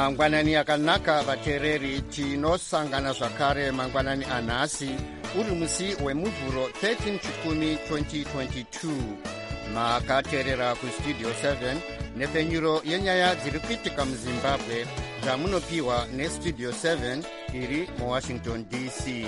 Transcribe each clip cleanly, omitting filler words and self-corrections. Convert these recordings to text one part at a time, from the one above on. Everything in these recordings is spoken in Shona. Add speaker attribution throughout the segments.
Speaker 1: mangwanani akanaka vateereri, tinosangana zvakare mangwanani anhasi uri musi wemuvhuro 13 chikumi 2022. makateerera kustudio 7 nepfenyuro yenyaya dziri kuitika muzimbabwe zvamunopiwa nestudio 7 iri muwashington dc.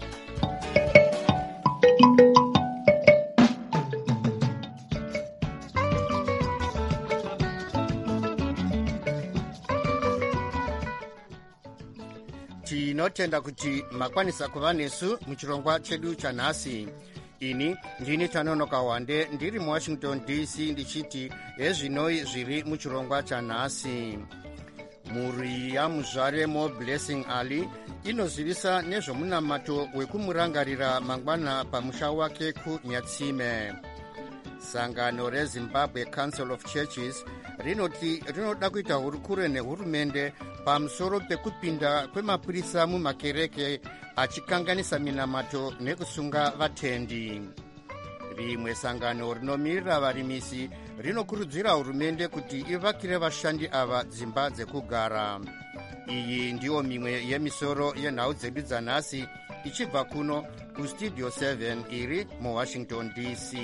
Speaker 1: tinotenda kuti makwanisa kuva nesu muchirongwa chedu chanhasi. ini ndini Tanonoka Wande ndiri muwashington dc ndichiti ezvinoi zviri muchirongwa chanhasi. mhuri yamuzvare moblessing ali inozivisa nezvomunamato wekumurangarira mangwana pamusha wake kunyatsime. sangano rezimbabwe council of churches rinoti rinoda kuita hurukure nehurumende pamusoro pekupinda kwemapurisa mumakereke achikanganisa minamato nekusunga vatendi. rimwe sangano rinomirira varimisi rinokurudzira hurumende kuti ivakire vashandi ava dzimba dzekugara. iyi ndiyo mimwe yemisoro yenhau dzedu dzanhasi ichibva kuno kustudio 7 iri muwashington dc.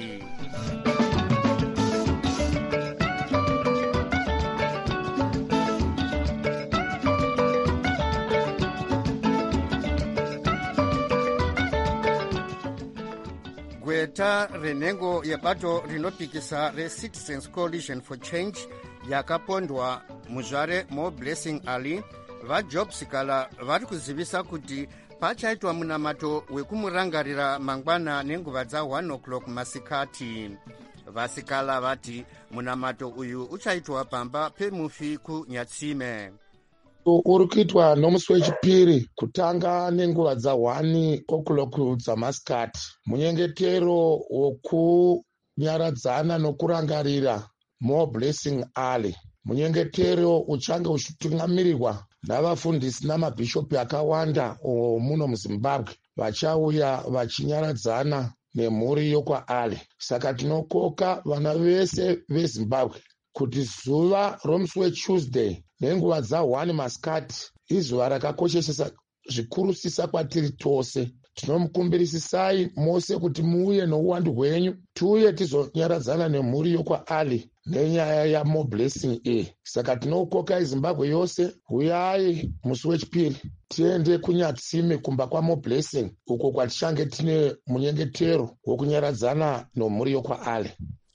Speaker 1: gweta renhengo yebato rinopikisa reCitizens Coalition for Change yakapondwa muzvare moblessing ali vajob sikala vari kuzivisa kuti pachaitwa munamato wekumurangarira mangwana nenguva dza1 o'clock masikati. vasikala vati munamato uyu uchaitwa pamba pemufi kunyatsime.
Speaker 2: uri kuitwa nomusi wechipiri kutanga nenguva dza1 o'clock dzamasikati. munyengetero wokunyaradzana nokurangarira moblessing ali. munyengetero uchange uchitungamirirwa navafundisi namabhishopi akawanda muno muzimbabwe vachauya vachinyaradzana nemhuri yokwaali. saka tinokoka vana vese vezimbabwe kuti zuva romusi wetuesday nenguva dza1 masikati izuva rakakoshesesa zvikurusisa kwatiri tose. tinomukumbirisisai mose kuti muuye nouwandu hwenyu tiuye tizonyaradzana nemhuri yokwaali nenyaya yamoblessing a. saka tinokokai zimbabwe yose, uyai musi wechipiri tiende kunyatsime kumba kwamoblessing uko kwatichange tine munyengetero wokunyaradzana nemhuri yokwaali.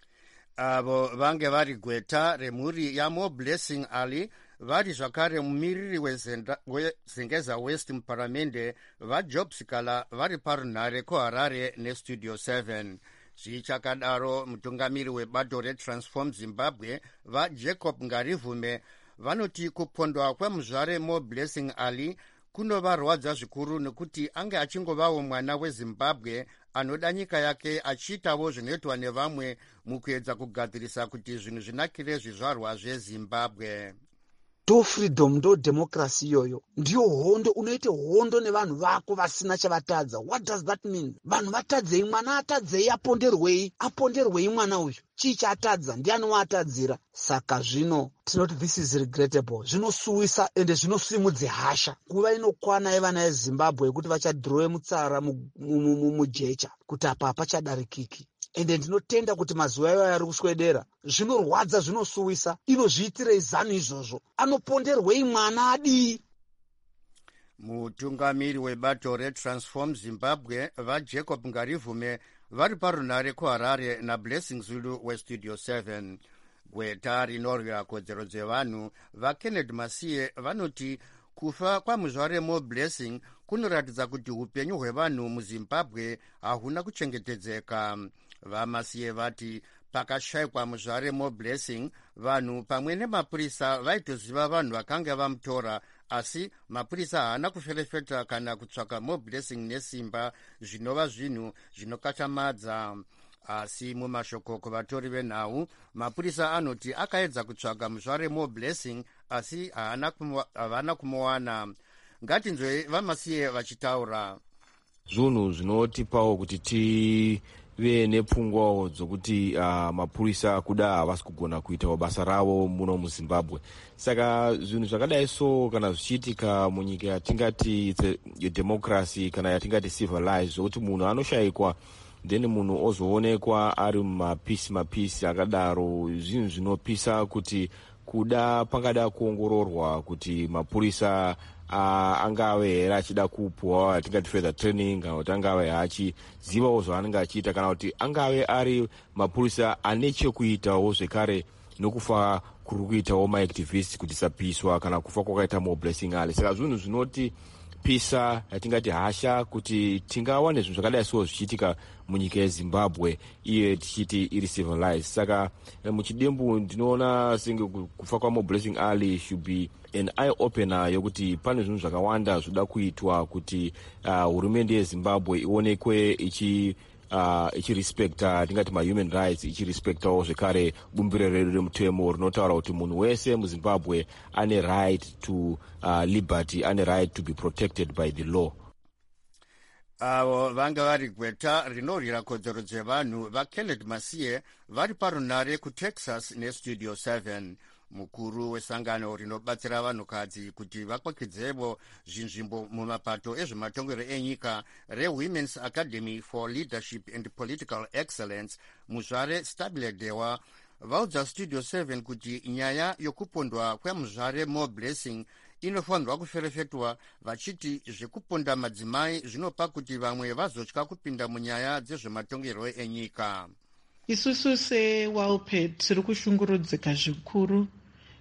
Speaker 1: avo vange vari gweta remhuri yamoblessing ali vari zvakare mumiriri wezengeza west muparamende vajob sikala vari parunhare kuharare nestudio 7. zvichakadaro mutungamiri webato retransform zimbabwe vajacob ngarivume vanoti kupondwa kwemuzvare moblessing ali kunovarwadza zvikuru nekuti ange achingovawo mwana wezimbabwe anoda nyika yake achiitawo zvinoitwa nevamwe mukuedza kugadzirisa kuti zvinhu zvinakire zvizvarwa zvezimbabwe.
Speaker 3: ndo freedom ndo democracy iyoyo ndiyo hondo. unoite hondo nevanhu vako vasina chavatadza. what does that mean? vanhu vatadzei? mwana atadzei? aponderwei mwana uyu? chii chaatadza? ndiani waatadzira? saka zvino tinoti this is regrettable. zvinosuwisa ende zvinosimudze hasha kuva inokwana yevana yezimbabwe yekuti vachadhirowe mutsara mujecha kuti apa hapachadarikiki. ende ndinotenda kuti mazuva iwayo ari kuswedera. zvinorwadza, zvinosuwisa. inozviitirei zano izvozvo? anoponderwei mwana adii?
Speaker 1: mutungamiri webato retransform zimbabwe vajacob ngarivume vari parunhare kuharare nablessing zulu westudio 7. gweta rinorwira kodzero dzevanhu vakennedy masiye vanoti kufa kwamuzvare moblessing kunoratidza kuti upenyu hwevanhu muzimbabwe hahuna kuchengetedzeka. vamasiye vati pakashayikwa muzvare moblessing vanhu pamwe nemapurisa vaitoziva vanhu vakanga vamutora, asi mapurisa haana kuferefeta kana kutsvaka moblessing nesimba, zvinova zvinhu zvinokatamadza. asi mumashoko kuvatori venhau mapurisa anoti akaedza kutsvaga muzvare moblessing asi havana kumuwana. ngatinzwei vamasiye vachitaura.
Speaker 4: zvinhu zvinotipawo kuti ve nepfungwawo dzokuti mapurisa kuda havasi kugona kuitawo basa ravo muno muzimbabwe. Saka zvinhu zvakadai so kana zvichiitika munyika yatingati democracy kana yatingati civilized, zvokuti munhu anoshayikwa then munhu ozoonekwa ari mapisi akadaro, zvinhu zvinopisa kuti kuda pangada kuongororwa kuti mapurisa angave here achida kupuwa atingati further training kana kuti angave achizivawo zvaanenge achiita kana kuti angave ari mapurisa ane chekuitawo zvekare nokufa kuri kuitawo maactivist kuti sapiswa kana kufa kwakaita Blessing Ali. Saka zvinhu zvinoti pisa yatingati hasha kuti tingawane zvinhu zvakadai so zvichiitika munyika yeZimbabwe iye tichiti iri civilized. Saka muchidembu ndinoona senge kufa Blessing Ali should be an eye opener yokuti pane zvinhu zvakawanda zvoda kuitwa kuti hurumende yeZimbabwe ionekwe ichirespecta tingati human rights, ichirespectawo zvekare bumbiro redu remutemo rinotaura kuti munhu wese muZimbabwe ane right to liberty, ane right to be protected by the law.
Speaker 1: Avo vanga vari gweta rinorwira kodzero dzevanhu vaKenneth Masiye vari parunare kuTexas neStudio 7. Mukuru wesangano rinobatsira vanhukadzi kuti vakwakidzevo zvinzvimbo mumapato ezvematongero enyika reWomen's Academy for Leadership and Political Excellence, muzvare Stabile Dewa, vaudza Studio 7 kuti nyaya yokupondwa kwemuzvare Blessing inofanirwa kuferefetwa, vachiti zvekuponda madzimai zvinopa kuti vamwe vazotya kupinda munyaya dzezvematongero enyika.
Speaker 5: Isusu seWALPET tiri kushungurudzika zvikuru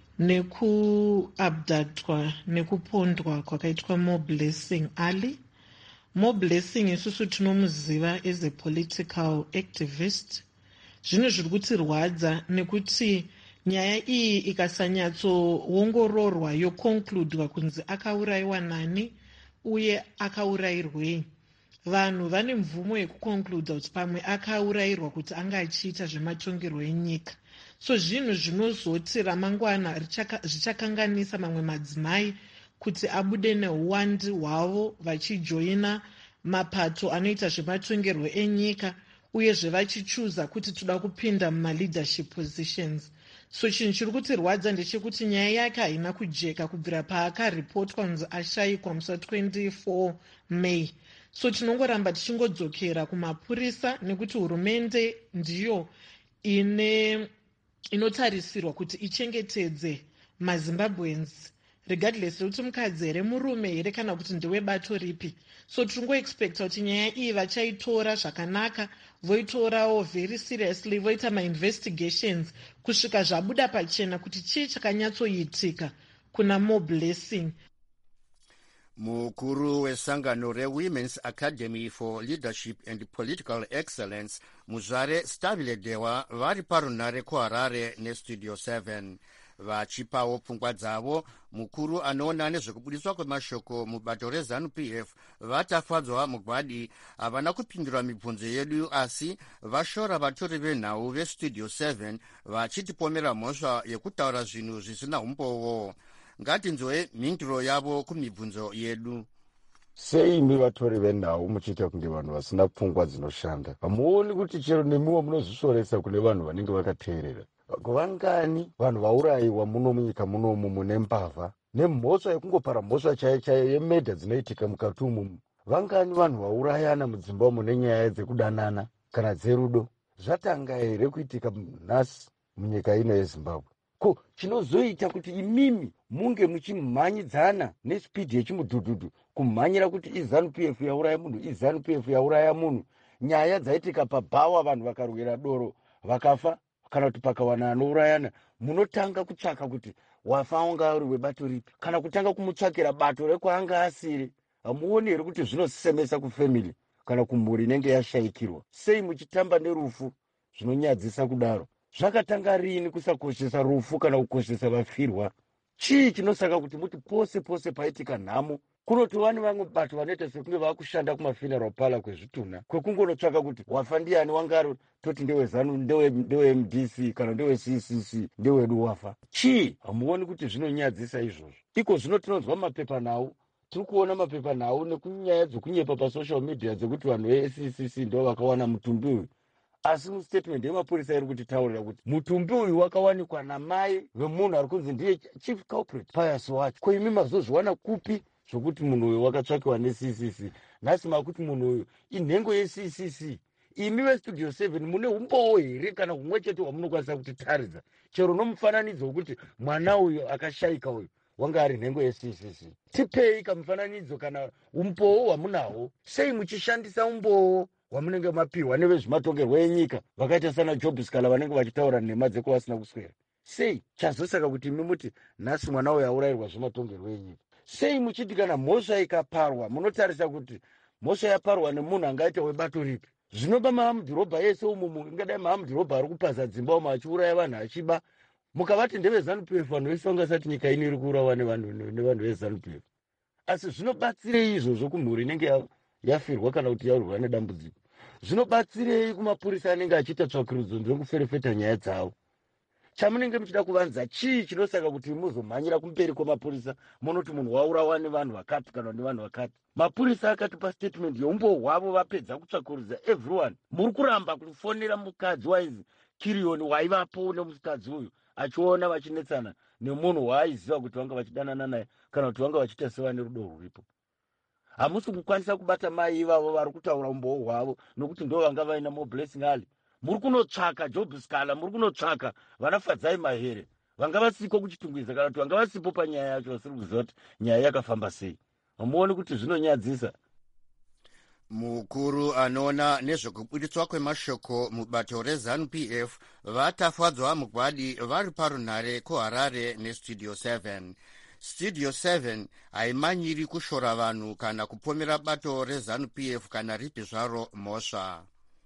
Speaker 5: nekuabdatwa nekupondwa kwakaitwa Blessing Ali. Blessing isusu tinomuziva as a political activist. Zvino zviri kutirwadza nekuti nyaya iyi ikasanyatsoongororwa yokonkludwa kunzi akaurayiwa nani uye akaurayirwei, vanhu vane mvumo yekukonkludza kuti pamwe akaurayirwa kuti anga achiita zvematongerwo enyika. So zvinhu zvinozoti ramangwana zvichakanganisa mamwe madzimai kuti abude neuwandi hwavo vachijoina mapato anoita zvematongerwo enyika uyezve vachichuza kuti toda kupinda mumaleadership positions. So chinhu chiri kutirwadza ndechekuti nyaya yake haina kujeka kubvira paakaripotwa kunzi ashayikwa musi 24 May. So tinongoramba tichingodzokera kumapurisa nekuti hurumende ndiyo inotarisirwa kuti ichengetedze maZimbabweans regardless kuti mukadzi here, murume here, kana kuti ndewebato ripi. So tiringoexpecta kuti nyaya iyi vachaitora zvakanaka, voitorawo very seriously, voita mainvestigations kusvika zvabuda pachena kuti chii chakanyatsoitika kuna Blessing.
Speaker 1: Mukuru wesangano reWomen's Academy for Leadership and Political Excellence, muzvare Stabile Dewa, vari parunare kuHarare neStudio 7. Vachipawo pfungwa dzavo, mukuru anoona nezvekubudiswa kwemashoko mubato reZANU-PF vatafadzwa mugwadi havana kupindura mibvunzo yedu, asi vashora vatori venhau veStudio 7 vachitipomera mhosva yekutaura zvinhu zvisina umbowo. Ngatinzwe mhinduro yavo kumibvunzo yedu.
Speaker 6: Sei imi vatori venhau muchiita kunge vanhu vasina pfungwa dzinoshanda? Hamuoni kuti chero nemiwo munozvisoresa kune vanhu vanenge vakateerera? Vangani vanhu vaurayiwa muno munyika munomu mune mbavha nemhosva yekungopara mhosva chaiyo chaiyo yemedha dzinoitika mukati umu? Vangani vanhu vaurayana mudzimba umu nenyaya dzekudanana kana dzerudo? Zvatanga here kuitika nhasi munyika ino yeZimbabwe? Ko chinozoita kuti imimi munge muchimhanyidzana nespidi yechimudhudhudhu, kumhanyira kuti iZANU-PF yauraya munhu, iZANU-PF yauraya munhu? Nyaya dzaitika paBhawa, vanhu vakarwira doro vakafa, kana kuti pakawana anourayana, munotanga kutsvaka kuti wafa wanga uri webato ripi, kana kutanga kumutsvakira bato rekwaanga asiri. Hamuoni here kuti zvinosemesa kufemili kana kumhuri inenge yashayikirwa? Sei muchitamba nerufu zvinonyadzisa kudaro? Zvakatanga rini kusakoshesa rufu kana kukoshesa vafirwa? Chii chinosaka kuti muti pose pose paitika nhamo kunotova nevamwe bato vanoita sekunge vakushanda kumafuneral parlour kwezvitunha, kwekungonotsvaka kuti wafa ndiani, wangari toti ndeweZANU, ndeweMDC kana ndeweCCC, ndewedu wafa? Chii? Hamuoni kuti zvinonyadzisa izvozvo? Iko zvino tinonzwa mapepanhau, tiri kuona mapepanhau nekunyaya dzokunyepa pasocial media dzekuti vanhu veCCC ndo vakawana mutumbi uyu, asi mustatement yemapurisa iri kutitaurira kuti mutumbi uyu wakawanikwa namai vemunhu ari kunzi ndiye chief culprit Pius wacho. Ko imi mazozviwana kupi zvokuti munhu uyu wakatsvakiwa neCCC? Nhasi makuti munhu uyu inhengo yeCCC. Imi vestudio 7 mune umbowo here kana humwe chete hwamunokwanisa kutitaridza chero nomufananidzo wekuti mwana uyu akashayika uyu wanga ari nhengo yeCCC? Tipei kamufananidzo kana umbowo hwamunahwo. Sei muchishandisa umbowo hwamunenge mapiwa nevezvematongerwo enyika vakaita sana Job Scar vanenge vachitaura nhema dzeko vasina kuswera? Sei chazosaka kuti imi muti nhasi mwana uyu aurayirwa zvematongerwo enyika? Sei muchiti kana mhosva ikaparwa munotarisa kuti mhosva yaparwa nemunhu angaita webato ripi? Zvinoba mahamudhirobha ese umu, ingadai mahamudhirobha ari kupasa dzimba umu achiuraya vanhu achiba, mukavati ndeveZANU-PF vanhu vese vangasati nyika ino iri kuurawa nevanhu veZANU-PF. Asi zvinobatsirei izvozvo kumhuri inenge yafirwa kana kuti yaurwa nedambudziko? Zvinobatsirei kumapurisa anenge achiita tsvakurudzo ndekuferefeta nyaya dzavo? Chamunenge muchida kuvanza chii chinosaka kuti muzomhanyira kumberi kwemapurisa munoti munhu waurawa nevanhu vakati kana nevanhu vakati? Mapurisa akatipa statement yeumbo hwavo vapedza kutsvakurudza everyone. Muri kuramba kufonera mukadzi waizi Kirioni waivapo nemukadzi uyu achiona vachinetsana nemunhu waaiziva kuti vanga vachidanana naye kana kuti vanga vachiita sevane rudo rwuripo. Hamusi kukwanisa kubata mai ivavo vari kutaura umbowo hwavo nokuti ndo vanga vaina moblessing ali. Muri kunotsvaka Job Scar, muri kunotsvaka vanafadzai mahere vanga vasiko kuchitungwiza kana kuti vanga vasipo panyaya yacho vasiri kuziva kuti nyaya yakafamba sei. Hamuoni kuti zvinonyadzisa?
Speaker 1: Mukuru anoona nezvekubuditswa kwemashoko mubato reZANU-PF vatafadzwa mugwadi vari parunhare kuHarare neStudio 7. Studio 7 haimanyiri kushora vanhu kana kupomera bato reZANU-PF kana ripi zvaro mhosva.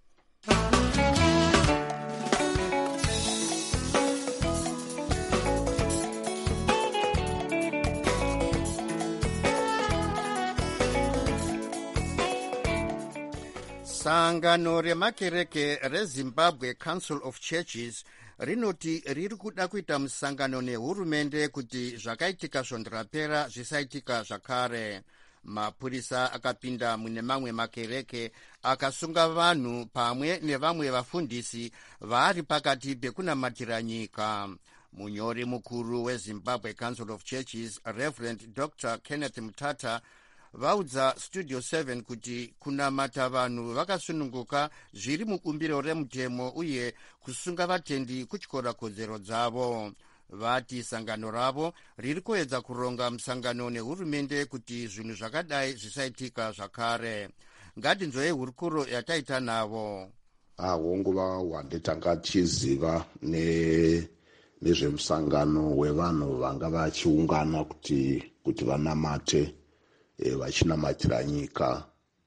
Speaker 1: Sangano remakereke reZimbabwe Council of Churches rinoti riri kuda kuita musangano nehurumende kuti zvakaitika zvondirapera zvisaitika zvakare. Mapurisa akapinda mune mamwe makereke akasunga vanhu pamwe nevamwe vafundisi vari pakati pekunamatira nyika. Munyori mukuru weZimbabwe Council of Churches Reverend Dr. Kenneth Mutata vaudza Studio 7 kuti kunamata vanhu vakasununguka zviri mubumbiro remutemo uye kusunga vatendi kutyora kodzero dzavo. Vati sangano ravo riri kuedza kuronga musangano nehurumende kuti zvinhu zvakadai zvisaitika zvakare. Ngadinzwei hurukuro yataita navo.
Speaker 2: Nguva hwanditanga tichiziva nezvemusangano wevanhu vanga vachiungana kuti vanamate vachinamatira nyika,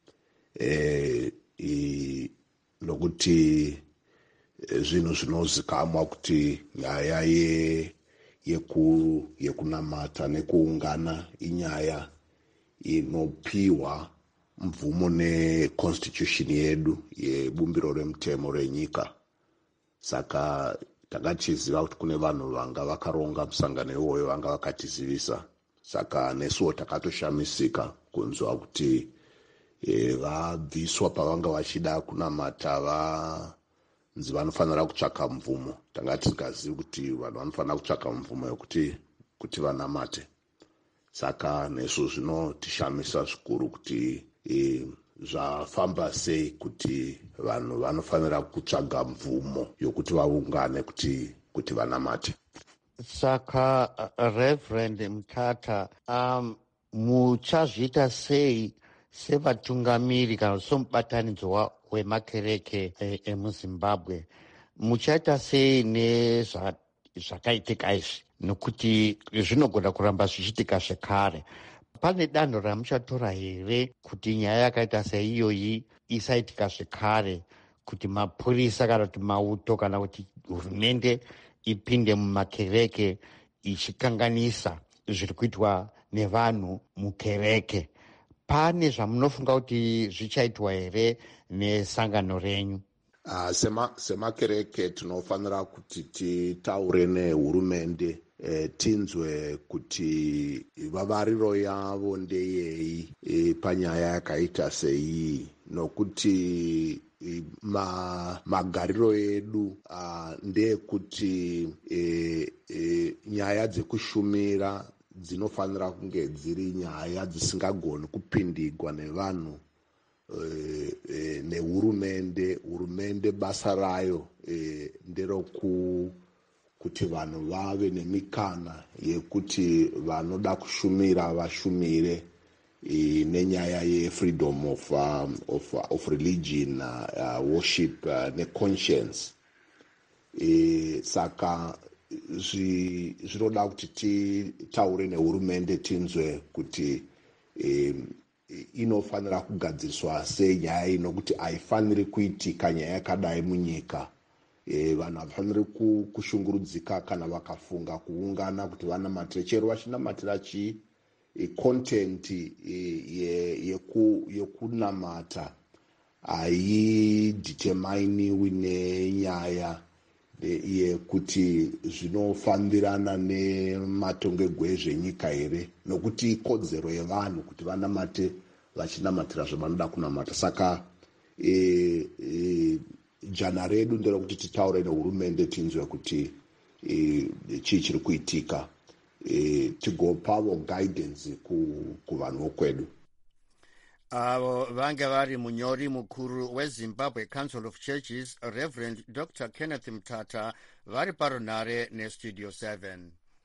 Speaker 2: nokuti zvinhu zvinozikamwa kuti nyaya yekunamata nekuungana inyaya inopiwa mvumo neconstitution yedu yebumbiro remutemo renyika. Saka takachiziva kuti kune vanhu vanga vakaronga musangano iwoyo vanga vakatizivisa. Saka nesuwo takatoshamisika kunzwa kuti vabviswa pavanga vachida kunamata vanzi vanofanira kutsvaka mvumo. Tanga tisingazivi kuti vanhu vanofanira kutsvaka mvumo yokuti vanamate. Saka nesu zvinotishamisa zvikuru kuti zvafamba sei kuti vanhu vanofanira kutsvaga mvumo yokuti vaungane kuti vanamate.
Speaker 7: Saka Reverend Mutata, muchazviita sei sevatungamiri kana somubatanidzwa wemakereke emuZimbabwe? Muchaita sei nezvakaitika izvi nokuti zvinogona kuramba zvichiitika zvekare? Pane danho ramuchatora here kuti nyaya yakaita seiyoyi isaitika zvekare, kuti mapurisa kana kuti mauto kana kuti hurumende ipinde mumakereke ichikanganisa zviri kuitwa nevanhu mukereke? Pane zvamunofunga kuti zvichaitwa here nesangano renyu?
Speaker 2: Semakereke tinofanira kuti titaure nehurumende, tinzwe kuti vavariro yavo ndeyei panyaya yakaita sei, nokuti magariro edu ndeyekuti nyaya dzekushumira dzinofanira kunge dziri nyaya dzisingagoni kupindigwa nevanhu nehurumende. Basa rayo nderokuti vanhu vave nemikana yekuti vanoda kushumira vashumire nenyaya ye-freedom of religion, worship ne-conscience. Saka zvinoda kuti titaure nehurumende tinzwe kuti inofanira kugadziriswa sei nyaya ino, kuti haifaniri kuitika nyaya yakadai munyika. Vanhu havafaniri kushungurudzika kana vakafunga kuungana kuti vanamatire, chero vachinamatira chii. Content yekunamata haideterminiwi nenyaya yekuti zvinofambirana nematongegwe ezvenyika here, nokuti ikodzero yevanhu kuti vanamate vachinamatira zvavanoda kunamata. Saka jana redu nderekuti titaure nehurumende tinzwe kuti chii chiri kuitika, tigopavo guidance kuvanhu vokwedu.
Speaker 1: Avo vange vari munyori mukuru weZimbabwe Council of Churches, Reverend Dr. Kenneth Mtata, vari parunare neStudio 7.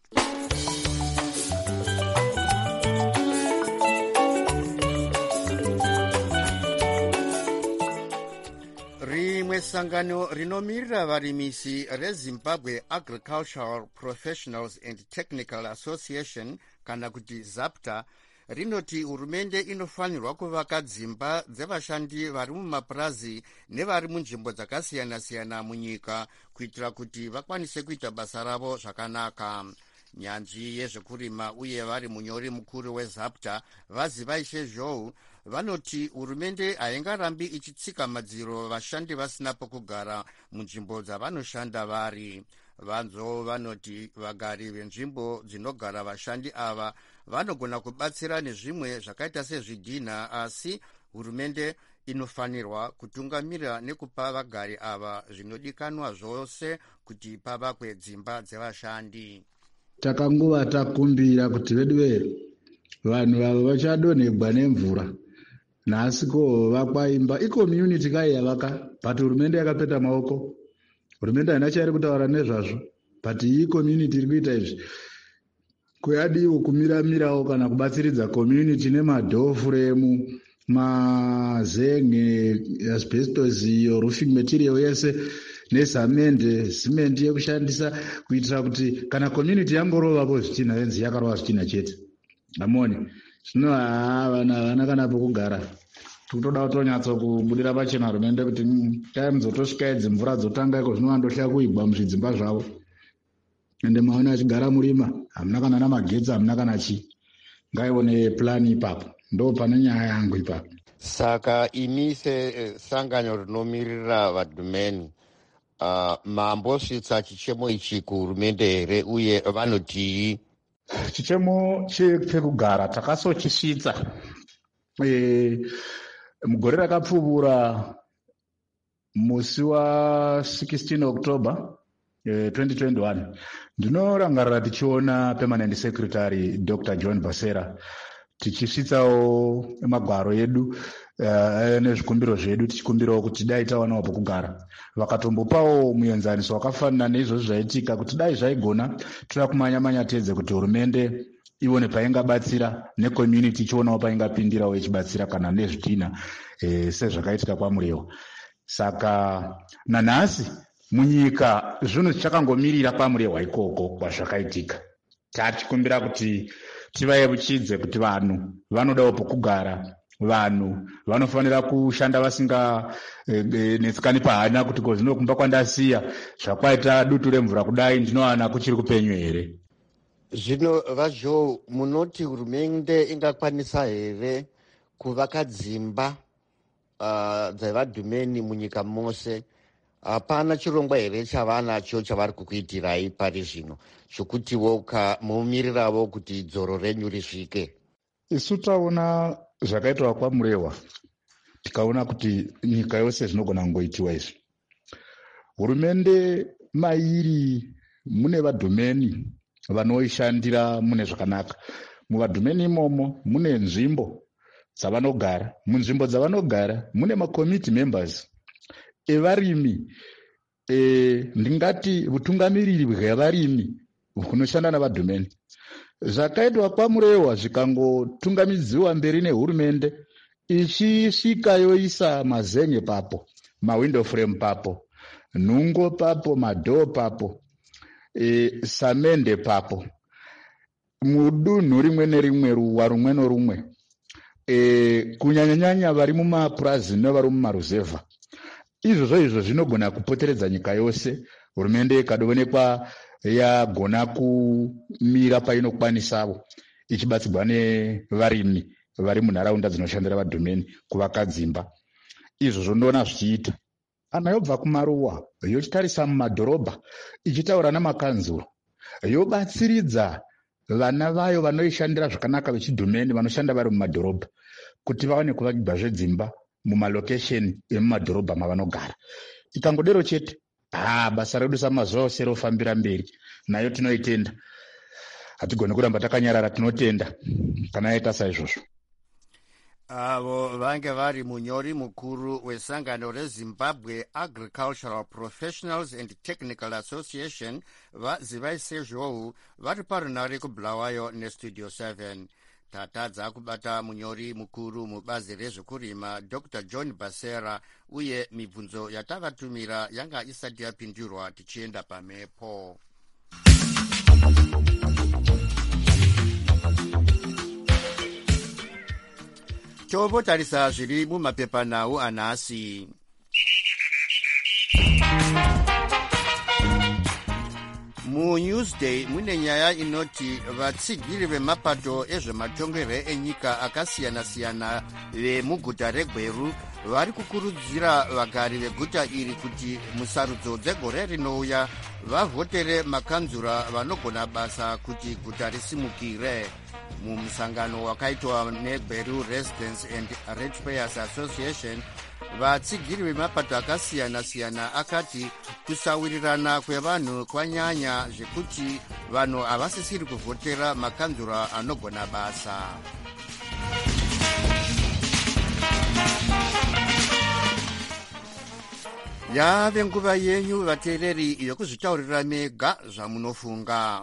Speaker 1: Rimwe sangano rinomirira varimisi reZimbabwe Agricultural Professionals and Technical Association, kana kuti ZAPTA, rinoti hurumende inofanirwa kuvaka dzimba dzevashandi vari mumapurazi nevari munzvimbo dzakasiyana-siyana munyika kuitira kuti vakwanise kuita basa ravo zvakanaka. Nyanzvi yezvekurima uye vari munyori mukuru weZAPTA Vazivaishe Zhou vanoti hurumende haingarambi ichitsika madziro vashandi vasina pokugara munzvimbo dzavanoshanda vari. Vanzo vanoti vagari venzvimbo dzinogara vashandi ava vanogona kubatsira nezvimwe zvakaita sezvidhina, asi hurumende inofanirwa kutungamirira nekupa vagari ava zvinodikanwa zvose kuti pavakwe dzimba dzevashandi.
Speaker 8: Takanguva takumbira kuti vedu vanhu ava vachadonhegwa nemvura, nhasiko vakwaimba icommunity kai yavaka, but hurumende yakapeta maoko. Hurumende haina chairi kutaura nezvazvo, but community iri kuita izvi. Kuyadiwo kumiramirawo kana kubatsiridza community nemadhoo frame, mazenge, asbestos, roofing material yese nesamende, simenti yekushandisa kuitira kuti kana community yangorovapo zvitina yenzi yakarova zvitina chete. Amoni, zvino vana havana kana pokugara. Toda kutonyatso kubudira pachena hurumende kuti time dzotosvika idzi mvura dzotanga iko zvinovandohleya kuigwa muzvidzimba zvavo. Ende maona achigara murima, hamuna kana namagetsi, hamuna kana chii. Ngaione plani ipapo, ndo pane nyaya yangu ipapo.
Speaker 7: Saka imi sangano rinomirira vadhumeni, mambosvitsa chichemo ichi kuhurumende here uye vanotii?
Speaker 8: Chichemo chepekugara takasochisvitsa mugore rakapfuura musi wa16 October 2021. Ndinorangarira tichiona permanent secretary Dr. John Basera tichisvitsawo magwaro edu nezvikumbiro zvedu, tichikumbirawo kuti dai tawanawo pokugara. Vakatombopawo muenzaniso wakafanana neizvozvo zvaitika kuti dai zvaigona toda kumanya tedze kuti hurumende ione paingabatsira necommunity ichionawo paingapindirawo ichibatsira kana nezvidhina sezvakaitika kwaMurewa. Saka nanhasi munyika zvinhu zvichakangomirira kwaMurewa ikoko kwazvakaitika. Tachikumbira kuti tivayeuchidze kuti vanhu vanodawo pokugara, vanhu vanofanira kushanda vasinga netsikani pahanya kuti zvinokumba kwandasiya zvakwaita dutu remvura kudai ndinowana kuchiri kupenyu here.
Speaker 7: Zvino vazho munoti hurumende ingakwanisa here kuvaka dzimba dzevadhumeni munyika mose? Hapana chirongwa here chavanacho chavari kukuitirai pari zvino zvokutiwo mumirirawo kuti dzoro renyu risvike?
Speaker 8: Isu taona zvakaitwa kwaMurewa tikaona kuti nyika yose zvinogona kungoitiwa izvi. Hurumende mairi mune vadhomeni vanoishandira mune zvakanaka. Muvadhomeni imomo mune nzvimbo dzavanogara. Munzvimbo dzavanogara mune makomiti members evarimi, ndingati utungamiriri hwevarimi hunoshanda navadhomeni. Zvakaitwa kwaMurehwa zvikangotungamidziwa mberi nehurumende, ichisvika yoisa mazen'e papo, mawindow frame papo, nhungo papo, madhoo papo, samende papo, mudunhu rimwe nerimwe, ruwa rumwe norumwe, kunyanyanyanya vari mumapurazi nevari mumaruzevha. Izvo zvinogona kupoteredza nyika yose. Hurumende ikaonekwa yagona kumira painokwanisavo, ichibatsirwa nevarimi vari munharaunda dzinoshandira vadhomeni kuvaka dzimba. Izvo ndoona zvichiita. Kana yobva kumaruwa yochitarisa mumadhorobha, ichitaura namakanzuro, yobatsiridza vana vayo vanoishandira zvakanaka vechidhomeni vanoshanda vari mumadhorobha kuti vaone kuvakirwa zvedzimba mumalokesheni emumadhorobha mavanogara. Ikangodero chete, basa redu samazuva ose rofambira mberi. Nayo tinoitenda, hatigoni kuramba takanyarara, tinotenda kana yaita saizvozvo.
Speaker 1: Avo vange vari munyori mukuru wesangano reZimbabwe Agricultural Professionals and Technical Association vazivaisezvou vari parunare kuBulawayo neStudio 7. Tatadza kubata munyori mukuru mubazi rezvekurima Dr. John Basera, uye mibvunzo yatavatumira yanga isati yapindurwa tichienda pamhepo. Tovotarisa zviri mumapepanhau anhasi. MuNewsday mune nyaya inoti vatsigiri vemapato ezvematongerwe enyika akasiyana-siyana vemuguta reGweru vari kukurudzira vagari veguta iri kuti musarudzo dzegore rinouya vavhotere makanzura vanogona basa kuti guta risimukire. Mumusangano wakaitwa neGweru Residents and Ratepayers Association, vatsigiri vemapato akasiyana-siyana akati kusawirirana kwevanhu kwanyanya zvekuti vanhu havasisiri kuvhotera makanzura anogona basa. Yave nguva yenyu vateereri yokuzvitaurira mega zvamunofunga.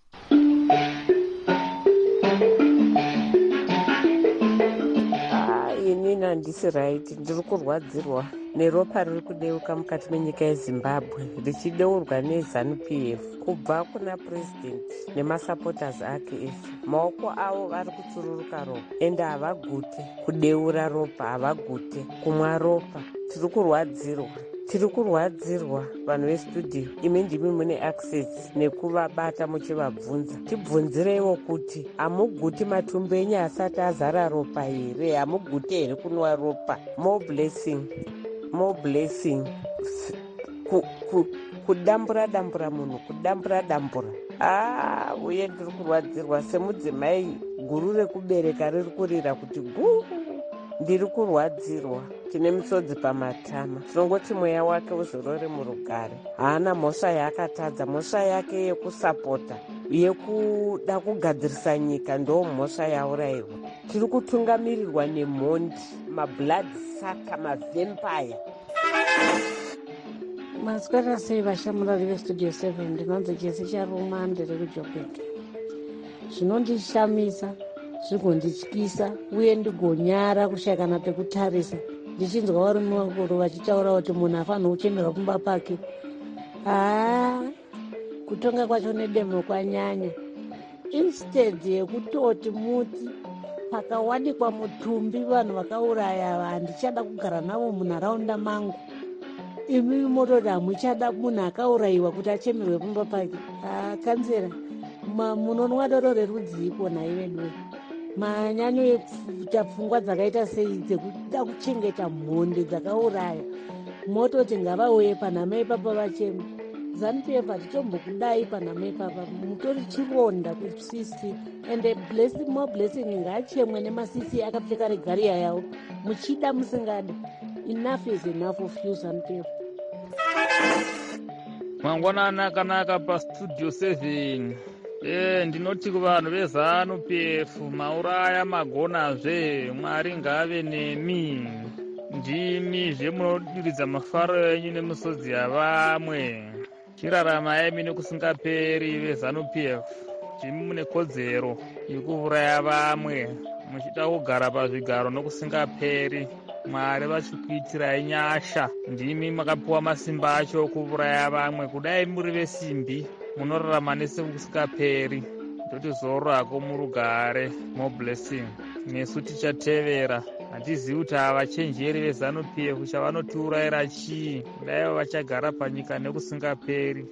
Speaker 9: Inini handisi right, ndiri kurwadzirwa neropa riri kudeuka mukati menyika yeZimbabwe richideurwa neZANU-PF kubva kuna president nemasupporters ake ese. Maoko avo vari kutsururuka ropa ende havagute kudeura ropa, havagute kumwa ropa. Tiri kurwadzirwa vanhu vestudio. Imi ndimi mune access nekuvabata muchivabvunza. Tibvunzireiwo kuti hamuguti matumbu enyu asati azara ropa here? Hamugute here kunwa ropa? More blessing. Kudambura munhu, kudambura. Uye ndiri kurwadzirwa semudzimai guru rekubereka riri kurira kuti guu. Ndiri kurwadzirwa, tine misodzi pamatama. Tinongoti mweya wake uzorore murugare. Haana mhosva yaakatadza, mhosva yake yekusapota, yekuda kugadzirisa nyika ndo mhosva yaurayirwa. Tiri kutungamirirwa nemhondi, mablood saka, mavempire.
Speaker 10: Maswera sei vashamurari veStudio 7, ndinonzi Jesi Charuma, ndiri kuJoburg. Zvinondishamisa, zvigondityisa uye ndigonyara kushayikana pekutarisa ndichinzwa vari muvakuru vachitaura kuti munhu afanira kuchemerwa kumba pake. Kutonga kwacho nedemo kwanyanya. Instead yekutoti muti pakawanikwa mutumbi vanhu vakauraya handichada kugara navo munharaunda mangu, imi mototi hamuchada munhu akaurayiwa kuti achemerwe kumba pake. Kanzera, munonwa doro rerudzi ikona ivedu manyanyo ekuita pfungwa dzakaita sei dzekuda kuchengeta mhondi dzakauraya. Mototi ngavauye panhama ipapa vacheme. ZANU-PF hatichombokudai panhamo ipapa, mutori chironda kuCC. Ende more blessing ngaachemwe nemasisi akapfeka regariya yawo, muchida musingadi. Enough is enough of you ZANU-PF.
Speaker 11: Mangwanana akanaka pastudio 7. Ndinoti kuvanhu veZANU-PF, mauraya magonazve, Mwari ngave nemi. Ndimizve munodiridza mafaro enyu nemisodzi yavamwe. Chirarama imi nekusingaperi veZANU-PF. Ndimi mune kodzero yekuuraya vamwe, muchida kugara pazvigaro nokusingaperi. Mwari vachikuitirai nyasha. Ndimi makapiwa masimba acho okuuraya vamwe. Kudai muri vesimbi, munorarama nesekusingaperi. Ndoti zoro rako murugare. More blessing. Nesu tichatevera. Hatizivi kuti havachenjeri veZANU-PF chavanotiurayira chii. Kudai vachagara panyika nekusingaperi.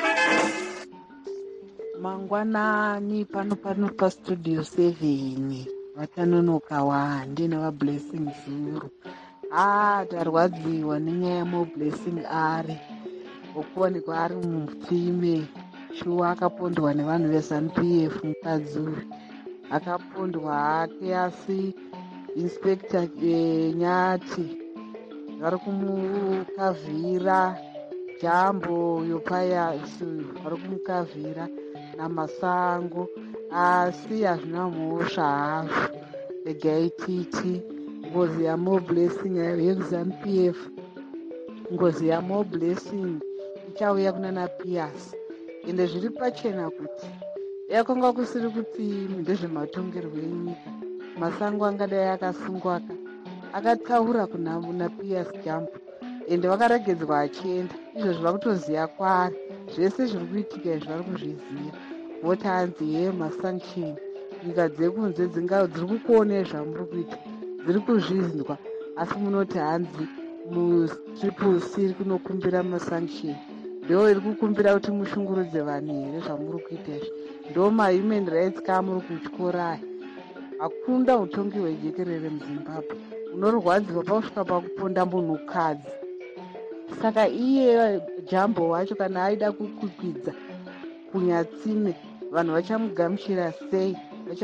Speaker 5: Mangwanani pano pastudio 7 vatanonoka ndine vablessing Zulu. Tarwadziwa nenyaya yamo blessing ari okuwanikwa ari mupfime. Shuwa akapondwa nevanhu veZANU-PF mukadzi uyu. Akapondwa hake asi Inspector Nyati vari kumukavhira, Jambo Yopayasi vari kumukavhira naMasango, asi hazvina mhosva hazvo. Regai titi ngozi yaMore Blessing yeZANU-PF, ngozi yaMore Blessing ichauya kunana Pius. Ende zviri pachena kuti yakanga kusiri kuti ndezvematongerwo enyika. Masango angadai akasungwa akataura kuna Pius Jambo, ende vakaregedzwa achienda. Izvo zviva kutoziya kwaari, zvese zviri kuitika izvi vari kuzviziva. Voti hanzi masanction, nyika dzekunze dziri kukuonei zvamuri kuita, dziri kuzvizinzwa, asi munoti hanzi muCCC iri kunokumbira masanction. Ndo iri kukumbira kuti mushungurudze vanhu here zvamuri kuita izvi. Ndo mahuman rights kamuri kutyora. Hakunda utongi hwejekerere muZimbabwe, unorwadziwa pakusvika pakuponda munhukadzi. Saka iye Jambo wacho kana aida kukwikwidza kunyatsime, vanhu vachamugamuchira sei?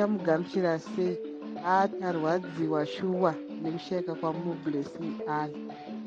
Speaker 5: Tarwadziwa shuwa nekusheka kwaMore Blessing ari.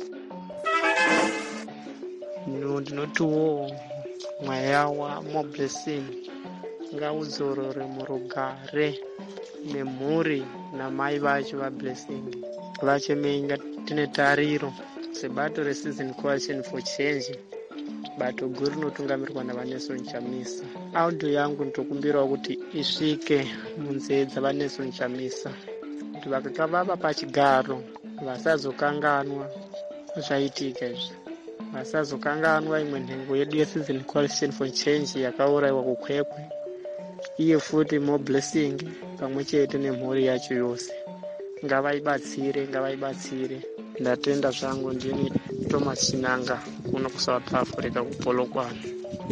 Speaker 12: Ndinotiwo mweya waMore Blessing ngaudzorore murugare nemhuri namai vacho vaBlessing. Vachemenga tine tariro sebato reCitizen Coalition for Change, bato guru rinotungamirwa navaNelson Chamisa. Audio yangu nitokumbirawo kuti isvike munzeve dzavaNelson Chamisa, kuti vakakavava pachigaro vasazokanganwa zvaitika izvi, vasazokanganwa imwe nhengo yedu yeCitizen Coalition for Change yakaurayiwa kukwekwe, iye futi More Blessing pamwe chete nemhuri yacho yose. Ngavaibatsire. Ndatenda zvangu. Ndini Thomas Chinanga kuno kuSouth Africa kuPolokwane.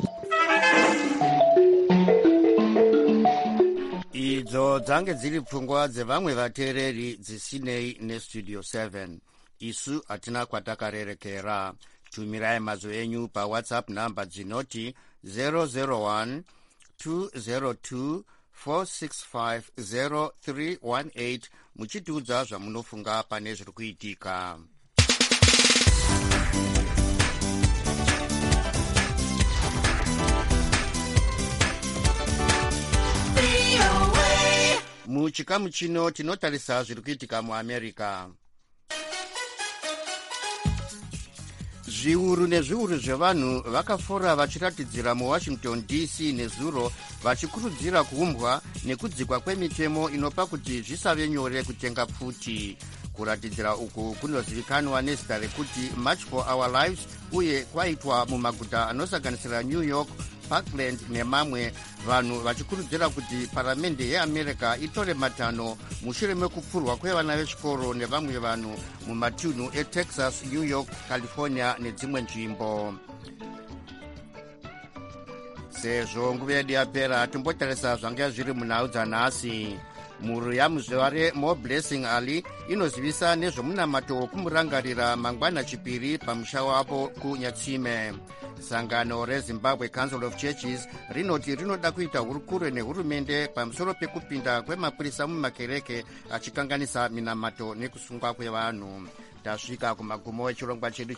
Speaker 1: Idzo dzange dziri pfungwa dzevamwe vateereri dzisinei nestudio 7. Isu hatina kwatakarerekera. Tumirai mazwi enyu paWhatsApp namba dzinoti 001 202 465 muchitiudza zvamunofunga pane zviri kuitika. Muchikamu chino tinotarisa zviri kuitika muAmerica. Zviuru nezviuru zvevanhu vakafora vachiratidzira muWashington DC nezuro vachikurudzira kuumbwa nekudzikwa kwemitemo inopa kuti zvisave nyore kutenga pfuti. Kuratidzira uku kunozivikanwa nezita rekuti March for Our Lives uye kwaitwa mumaguta anosanganisira New York, Parkland nemamwe, vanhu vachikurudzira kuti paramende yeAmerica itore matanho mushure mekupfurwa kwevana vechikoro nevamwe vanhu mumatunhu eTexas, New York, California nedzimwe nzvimbo. Sezvo nguva yedu yapera, timbotarisa zvanga zviri munhau dzanhasi. Mhuri yamuzvare More Blessing Ali inozivisa nezvemunamato wokumurangarira mangwana chipiri pamusha wavo kuNyatsime. sangano rezimbabwe council of churches rinoti rinoda kuita hurukure nehurumende pamusoro pekupinda kwemapurisa mumakereke achikanganisa minamato nekusungwa kwevanhu. Tasvika kumagumo echirongwa chedu